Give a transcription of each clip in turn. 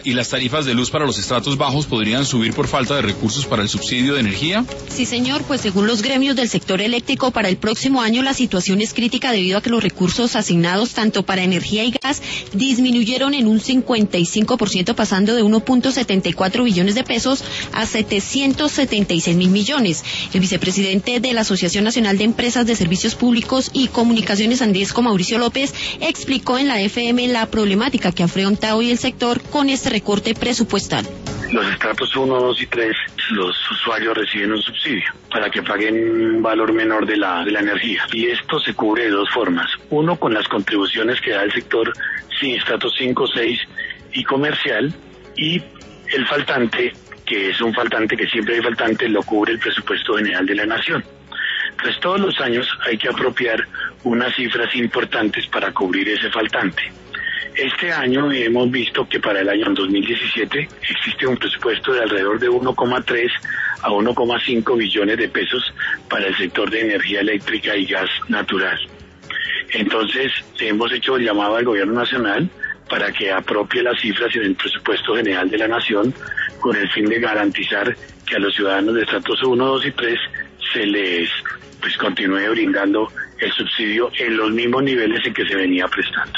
¿Y las tarifas de luz para los estratos bajos podrían subir por falta de recursos para el subsidio de energía? Sí, señor, pues según los gremios del sector eléctrico, para el próximo año la situación es crítica debido a que los recursos asignados tanto para energía y gas disminuyeron en un 55%, pasando de 1.74 billones de pesos a 776 mil millones. El vicepresidente de la Asociación Nacional de Empresas de Servicios Públicos y Comunicaciones, Andesco Mauricio López, explicó en la FM la problemática que afronta hoy el sector con este recorte presupuestal. Los estratos 1, 2 y 3, los usuarios reciben un subsidio para que paguen un valor menor de la energía. Y esto se cubre de dos formas. Uno, con las contribuciones que da el sector sin estratos 5, 6 y comercial. Y el faltante, que es un faltante que siempre hay faltante, lo cubre el presupuesto general de la Nación. Entonces todos los años hay que apropiar unas cifras importantes para cubrir ese faltante. Este año hemos visto que para el año 2017 existe un presupuesto de alrededor de 1,3 a 1,5 billones de pesos para el sector de energía eléctrica y gas natural. Entonces hemos hecho el llamado al gobierno nacional para que apropie las cifras en el presupuesto general de la Nación con el fin de garantizar que a los ciudadanos de estratos 1, 2 y 3 se les continúe brindando el subsidio en los mismos niveles en que se venía prestando.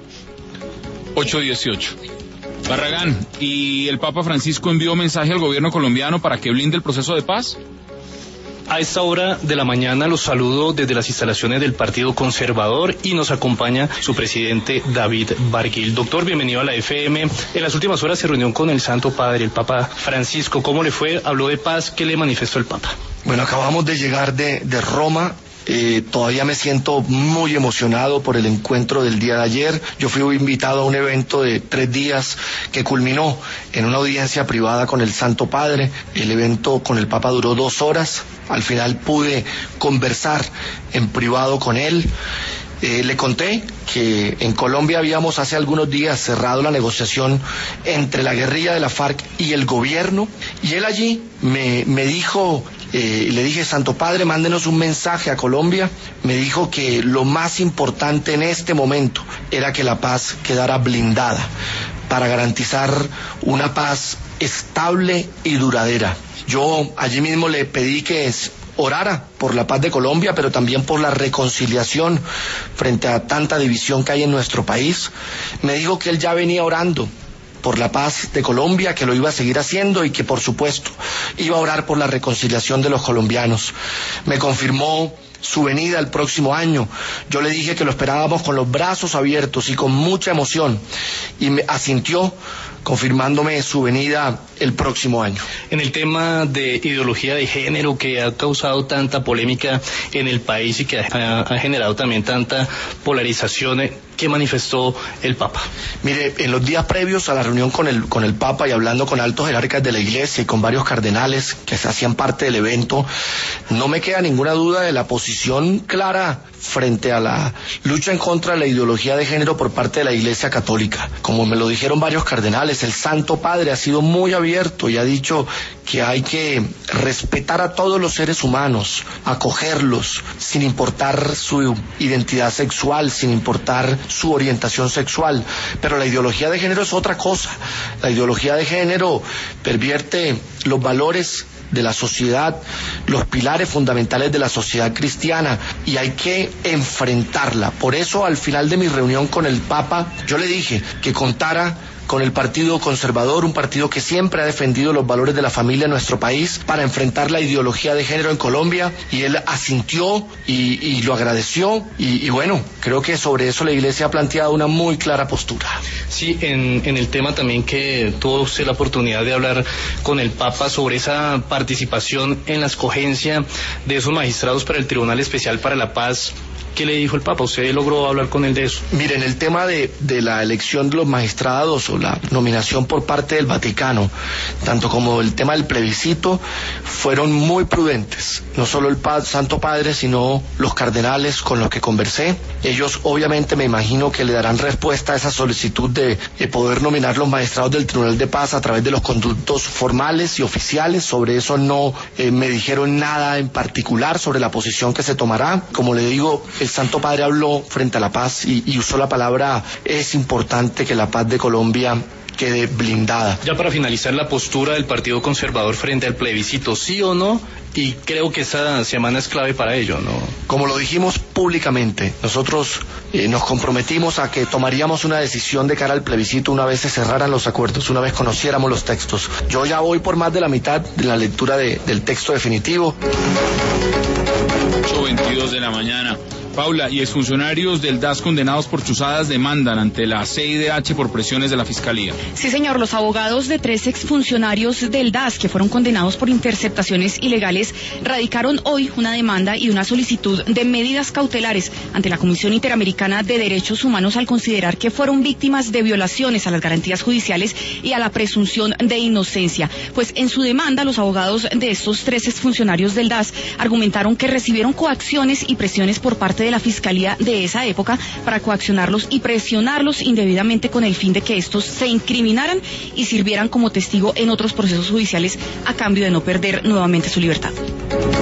8:18. Barragán, ¿y el Papa Francisco envió mensaje al gobierno colombiano para que blinde el proceso de paz? A esta hora de la mañana los saludo desde las instalaciones del Partido Conservador y nos acompaña su presidente David Barguil. Doctor, bienvenido a la FM. En las últimas horas se reunió con el Santo Padre, el Papa Francisco. ¿Cómo le fue? ¿Habló de paz? ¿Qué le manifestó el Papa? Bueno, acabamos de llegar de Roma. Todavía me siento muy emocionado por el encuentro del día de ayer. Yo fui invitado a un evento de 3 días que culminó en una audiencia privada con el Santo Padre. El evento con el Papa duró 2 horas. Al final pude conversar en privado con él. Le conté que en Colombia habíamos hace algunos días cerrado la negociación entre la guerrilla de la FARC y el gobierno, y él allí me dijo, le dije: Santo Padre, mándenos un mensaje a Colombia. Me dijo que lo más importante en este momento era que la paz quedara blindada para garantizar una paz estable y duradera. Yo allí mismo le pedí que orara por la paz de Colombia, pero también por la reconciliación frente a tanta división que hay en nuestro país. Me dijo que él ya venía orando por la paz de Colombia, que lo iba a seguir haciendo y que por supuesto iba a orar por la reconciliación de los colombianos. Me confirmó su venida el próximo año. Yo le dije que lo esperábamos con los brazos abiertos y con mucha emoción, y me asintió confirmándome su venida el próximo año. En el tema de ideología de género que ha causado tanta polémica en el país y que ha generado también tanta polarización, ¿qué manifestó el Papa? Mire, en los días previos a la reunión con el Papa y hablando con altos jerarcas de la Iglesia y con varios cardenales que se hacían parte del evento, no me queda ninguna duda de la posición clara frente a la lucha en contra de la ideología de género por parte de la Iglesia Católica. Como me lo dijeron varios cardenales, el Santo Padre ha sido muy abierto y ha dicho que hay que respetar a todos los seres humanos, acogerlos, sin importar su identidad sexual, sin importar su orientación sexual. Pero la ideología de género es otra cosa. La ideología de género pervierte los valores de la sociedad, los pilares fundamentales de la sociedad cristiana, y hay que enfrentarla. Por eso, al final de mi reunión con el Papa, yo le dije que contara con el Partido Conservador, un partido que siempre ha defendido los valores de la familia en nuestro país, para enfrentar la ideología de género en Colombia, y él asintió y lo agradeció, y bueno, creo que sobre eso la Iglesia ha planteado una muy clara postura. Sí, en el tema también que tuvo usted la oportunidad de hablar con el Papa sobre esa participación en la escogencia de esos magistrados para el Tribunal Especial para la Paz. ¿Qué le dijo el Papa? ¿Usted logró hablar con él de eso? Miren, el tema de la elección de los magistrados o la nominación por parte del Vaticano, tanto como el tema del plebiscito, fueron muy prudentes. No solo el Santo Padre, sino los cardenales con los que conversé. Ellos obviamente me imagino que le darán respuesta a esa solicitud de poder nominar los magistrados del Tribunal de Paz a través de los conductos formales y oficiales. Sobre eso no me dijeron nada en particular sobre la posición que se tomará. Como le digo, el Santo Padre habló frente a la paz y usó la palabra: es importante que la paz de Colombia quede blindada. Ya para finalizar, la postura del Partido Conservador frente al plebiscito, ¿sí o no? Y creo que esta semana es clave para ello, ¿no? Como lo dijimos públicamente, nosotros nos comprometimos a que tomaríamos una decisión de cara al plebiscito una vez se cerraran los acuerdos, una vez conociéramos los textos. Yo ya voy por más de la mitad de la lectura del texto definitivo. 8:22 de la mañana. Paula, y exfuncionarios del DAS condenados por chuzadas demandan ante la CIDH por presiones de la Fiscalía. Sí, señor, los abogados de 3 exfuncionarios del DAS que fueron condenados por interceptaciones ilegales radicaron hoy una demanda y una solicitud de medidas cautelares ante la Comisión Interamericana de Derechos Humanos al considerar que fueron víctimas de violaciones a las garantías judiciales y a la presunción de inocencia. Pues en su demanda, los abogados de estos 3 exfuncionarios del DAS argumentaron que recibieron coacciones y presiones por parte de la Fiscalía de esa época para coaccionarlos y presionarlos indebidamente con el fin de que estos se incriminaran y sirvieran como testigo en otros procesos judiciales a cambio de no perder nuevamente su libertad.